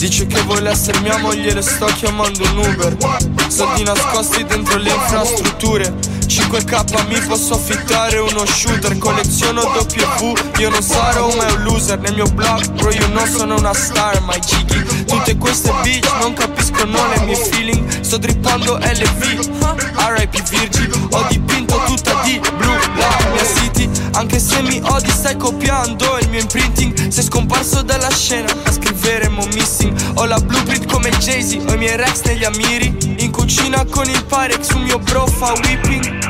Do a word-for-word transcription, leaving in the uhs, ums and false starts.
Dice che vuole essere mia moglie, le sto chiamando un Uber. Soldi nascosti dentro le infrastrutture. cinque K mi posso affittare uno shooter. Colleziono W, io non sarò mai un loser. Nel mio blog, bro, io non sono una star, my jiggy. Tutte queste bitch non capiscono le mie feeling. Sto drippando L V, R I P Virgil. Ho dipinto tutta di blu la mia city. Anche se mi odi stai copiando il mio imprinting. Sei scomparso dalla scena a scrivere mo missing. Ho la blueprint come Jay-Z, ho i miei Rex negli Amiri. In cucina con il Pyrex, un mio bro fa whipping.